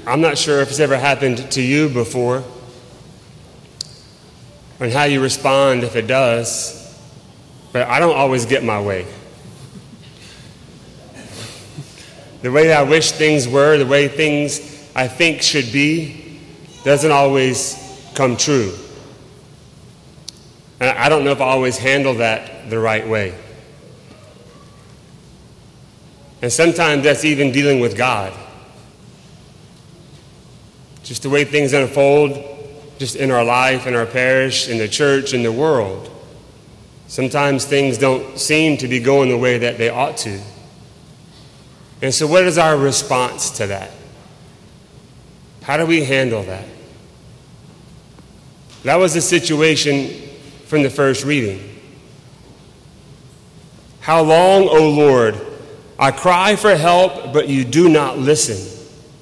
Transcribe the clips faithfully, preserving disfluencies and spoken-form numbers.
I'm not sure if it's ever happened to you before, and how you respond if it does, but I don't always get my way. The way I wish things were, the way things I think should be, doesn't always come true. And I don't know if I always handle that the right way. And sometimes that's even dealing with God. Just the way things unfold, just in our life, in our parish, in the church, in the world. Sometimes things don't seem to be going the way that they ought to. And so what is our response to that? How do we handle that? That was the situation from the first reading. How long, O Lord, I cry for help, but you do not listen.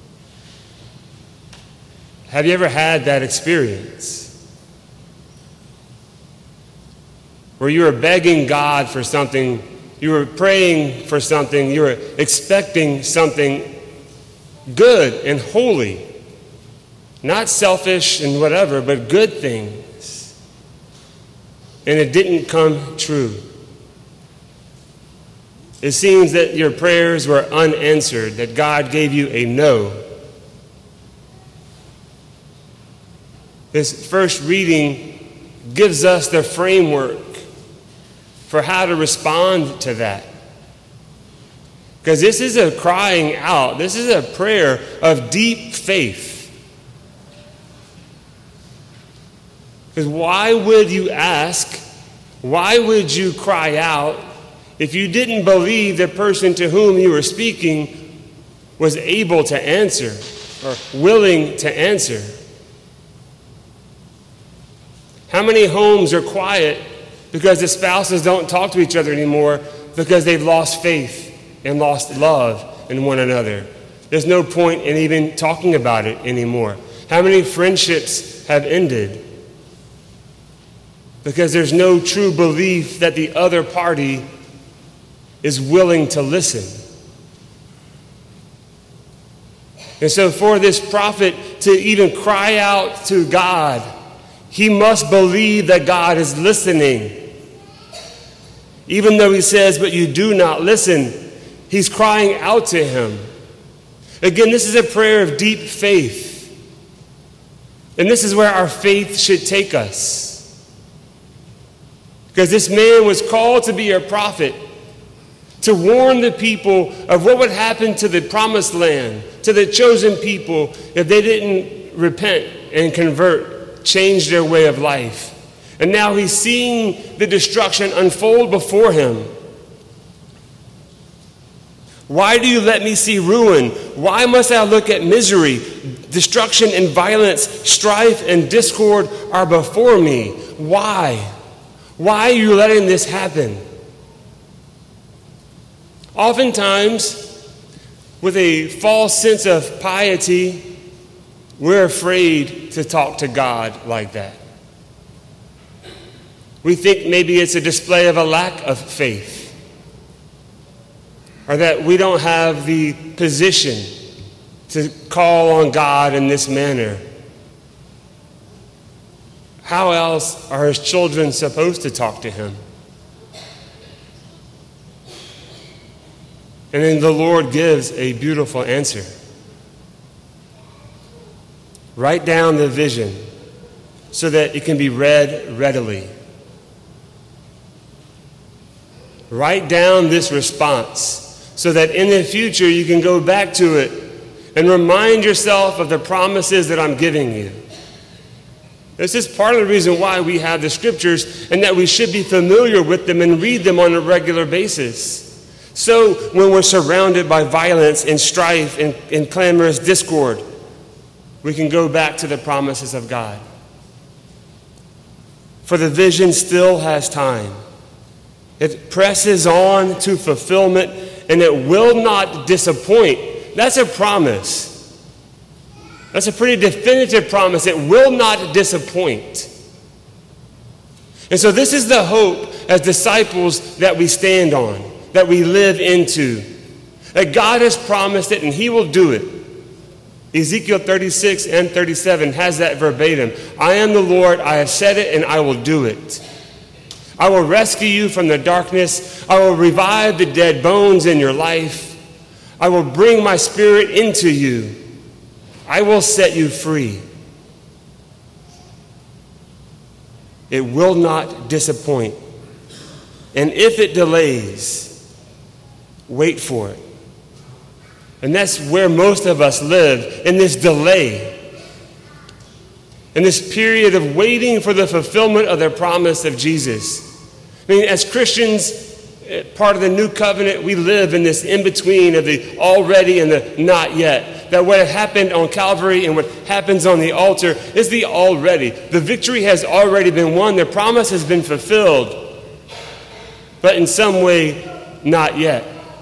Have you ever had that experience? Where you were begging God for something, you were praying for something, you were expecting something good and holy, not selfish and whatever, but good things, and it didn't come true. It seems that your prayers were unanswered, that God gave you a no. This first reading gives us the framework for how to respond to that. Because this is a crying out. This is a prayer of deep faith. Because why would you ask, why would you cry out if you didn't believe the person to whom you were speaking was able to answer or willing to answer? How many homes are quiet because the spouses don't talk to each other anymore because they've lost faith and lost love in one another? There's no point in even talking about it anymore. How many friendships have ended because there's no true belief that the other party is willing to listen? And so for this prophet to even cry out to God, he must believe that God is listening. Even though he says, but you do not listen, he's crying out to him. Again, this is a prayer of deep faith. And this is where our faith should take us. Because this man was called to be a prophet, to warn the people of what would happen to the promised land, to the chosen people, if they didn't repent and convert, change their way of life. And now he's seeing the destruction unfold before him. Why do you let me see ruin? Why must I look at misery? Destruction and violence, strife and discord are before me. Why? Why are you letting this happen? Oftentimes, with a false sense of piety, we're afraid to talk to God like that. We think maybe it's a display of a lack of faith, or that we don't have the position to call on God in this manner. How else are his children supposed to talk to him? And then the Lord gives a beautiful answer. Write down the vision so that it can be read readily. Write down this response so that in the future you can go back to it and remind yourself of the promises that I'm giving you. This is part of the reason why we have the scriptures, and that we should be familiar with them and read them on a regular basis. So when we're surrounded by violence and strife and, and clamorous discord, we can go back to the promises of God. For the vision still has time. It presses on to fulfillment, and it will not disappoint. That's a promise. That's a pretty definitive promise. It will not disappoint. And so this is the hope as disciples that we stand on, that we live into. That God has promised it and he will do it. Ezekiel thirty-six and thirty-seven has that verbatim. I am the Lord, I have said it, and I will do it. I will rescue you from the darkness. I will revive the dead bones in your life. I will bring my spirit into you. I will set you free. It will not disappoint. And if it delays, wait for it. And that's where most of us live, in this delay, in this period of waiting for the fulfillment of the promise of Jesus. I mean, as Christians, part of the new covenant, we live in this in-between of the already and the not yet. That what happened on Calvary and what happens on the altar is the already. The victory has already been won. The promise has been fulfilled. But in some way, not yet.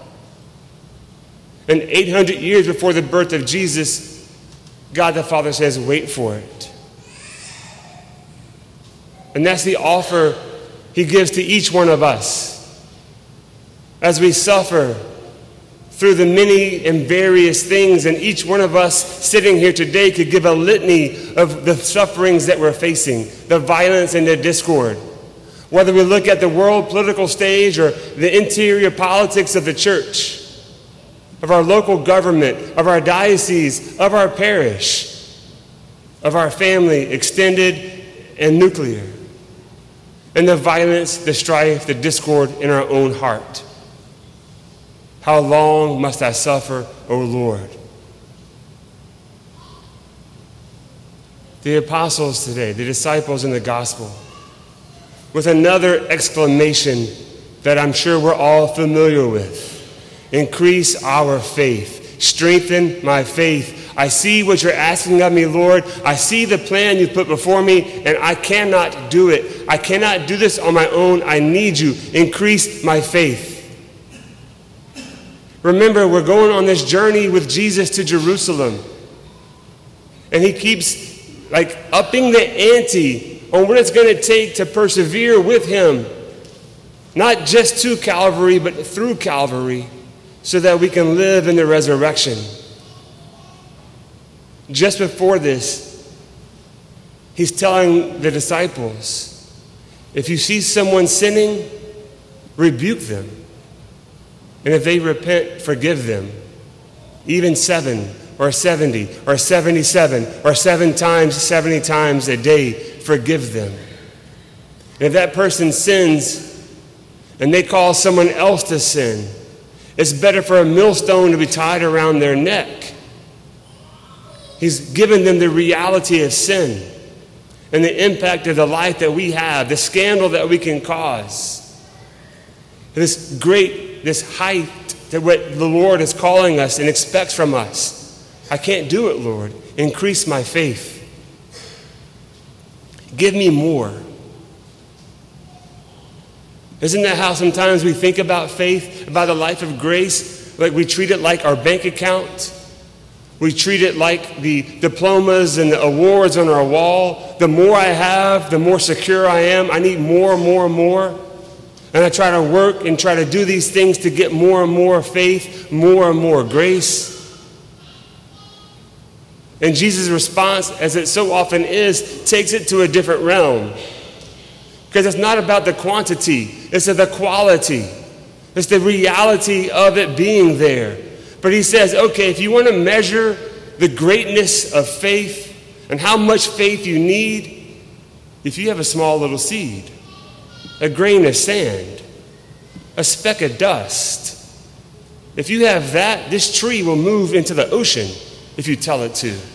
And eight hundred years before the birth of Jesus, God the Father says, wait for it. And that's the offer he gives to each one of us. As we suffer through the many and various things, and each one of us sitting here today could give a litany of the sufferings that we're facing, the violence and the discord. Whether we look at the world political stage or the interior politics of the church, of our local government, of our diocese, of our parish, of our family, extended and nuclear, and the violence, the strife, the discord in our own heart. How long must I suffer, O Lord? The apostles today, the disciples in the gospel, with another exclamation that I'm sure we're all familiar with. Increase our faith. Strengthen my faith. I see what you're asking of me, Lord. I see the plan you put before me, and I cannot do it. I cannot do this on my own. I need you. Increase my faith. Remember, we're going on this journey with Jesus to Jerusalem. And he keeps like upping the ante on what it's going to take to persevere with him. Not just to Calvary, but through Calvary, so that we can live in the resurrection. Just before this, he's telling the disciples, if you see someone sinning, rebuke them. And if they repent, forgive them. Even seven or seventy or seventy-seven or seven times, seventy times a day, forgive them. And if that person sins and they cause someone else to sin, it's better for a millstone to be tied around their neck. He's given them the reality of sin and the impact of the life that we have, the scandal that we can cause. This great, this height that what the Lord is calling us and expects from us. I can't do it, Lord. Increase my faith. Give me more. Isn't that how sometimes we think about faith, about the life of grace? Like we treat it like our bank account. We treat it like the diplomas and the awards on our wall. The more I have, the more secure I am. I need more, more, more. And I try to work and try to do these things to get more and more faith, more and more grace. And Jesus' response, as it so often is, takes it to a different realm. Because it's not about the quantity, it's the quality. It's the reality of it being there. But he says, okay, if you want to measure the greatness of faith and how much faith you need, if you have a small little seed, a grain of sand, a speck of dust, if you have that, this tree will move into the ocean if you tell it to.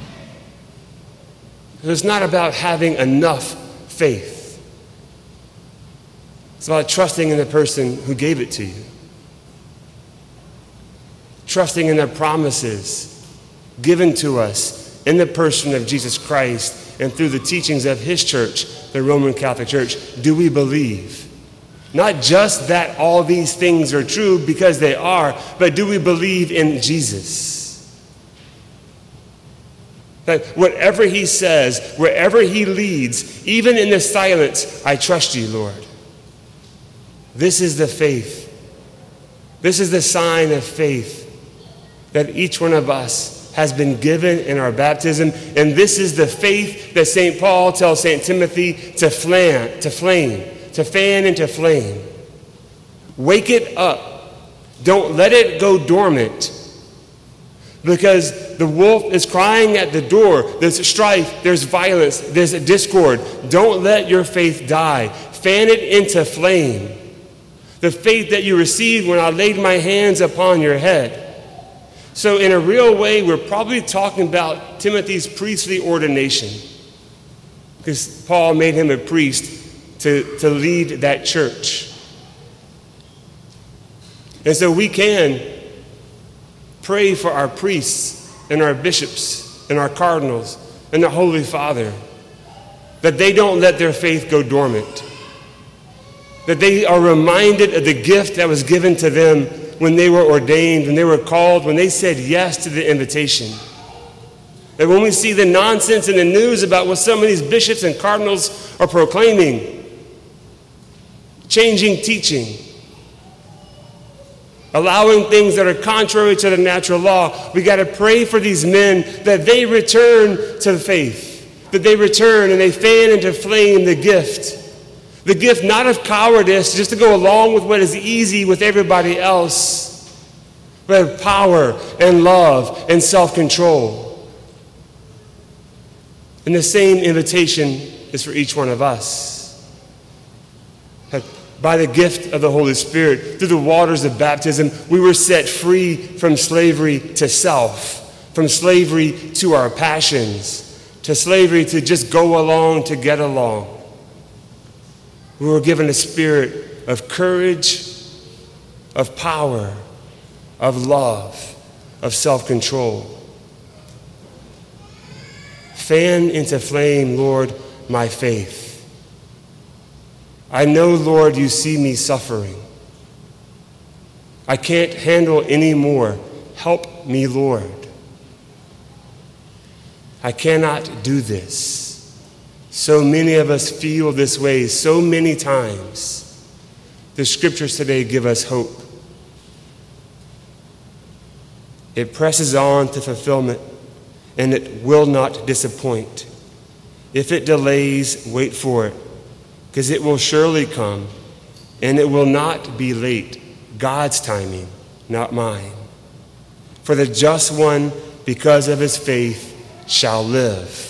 It's not about having enough faith. It's about trusting in the person who gave it to you. Trusting in the promises given to us in the person of Jesus Christ and through the teachings of his church, the Roman Catholic Church. Do we believe? Not just that all these things are true, because they are, but do we believe in Jesus? That whatever he says, wherever he leads, even in the silence, I trust you, Lord. This is the faith. This is the sign of faith that each one of us has been given in our baptism, and this is the faith that Saint Paul tells Saint Timothy to flan, to flame, to fan into flame. Wake it up. Don't let it go dormant, because the wolf is crying at the door. There's strife, there's violence, there's discord. Don't let your faith die. Fan it into flame. The faith that you received when I laid my hands upon your head. So in a real way, we're probably talking about Timothy's priestly ordination, because Paul made him a priest to, to lead that church. And so we can pray for our priests and our bishops and our cardinals and the Holy Father, that they don't let their faith go dormant, that they are reminded of the gift that was given to them when they were ordained, when they were called, when they said yes to the invitation. And when we see the nonsense in the news about what some of these bishops and cardinals are proclaiming, changing teaching, allowing things that are contrary to the natural law, we got to pray for these men that they return to the faith, that they return and they fan into flame the gift. The gift not of cowardice, just to go along with what is easy with everybody else, but of power and love and self-control. And the same invitation is for each one of us. That by the gift of the Holy Spirit, through the waters of baptism, we were set free from slavery to self, from slavery to our passions, to slavery to just go along to get along. We were given a spirit of courage, of power, of love, of self-control. Fan into flame, Lord, my faith. I know, Lord, you see me suffering. I can't handle any more. Help me, Lord. I cannot do this. So many of us feel this way so many times. The scriptures today give us hope. It presses on to fulfillment, and it will not disappoint. If it delays, wait for it, because it will surely come, and it will not be late. God's timing, not mine. For the just one, because of his faith, shall live.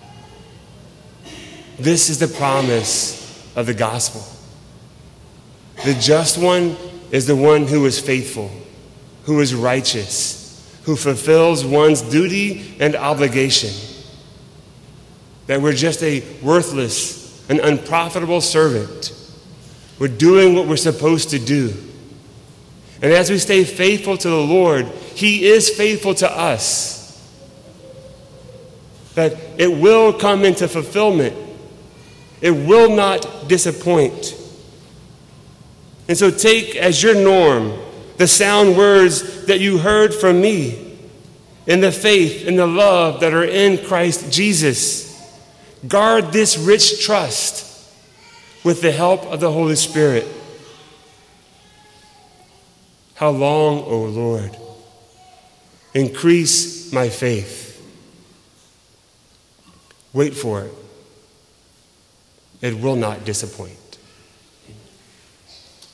This is the promise of the gospel. The just one is the one who is faithful, who is righteous, who fulfills one's duty and obligation. That we're just a worthless and unprofitable servant. We're doing what we're supposed to do. And as we stay faithful to the Lord, he is faithful to us. That it will come into fulfillment. It will not disappoint. And so take as your norm the sound words that you heard from me in the faith and the love that are in Christ Jesus. Guard this rich trust with the help of the Holy Spirit. How long, O Lord? Increase my faith. Wait for it. It will not disappoint.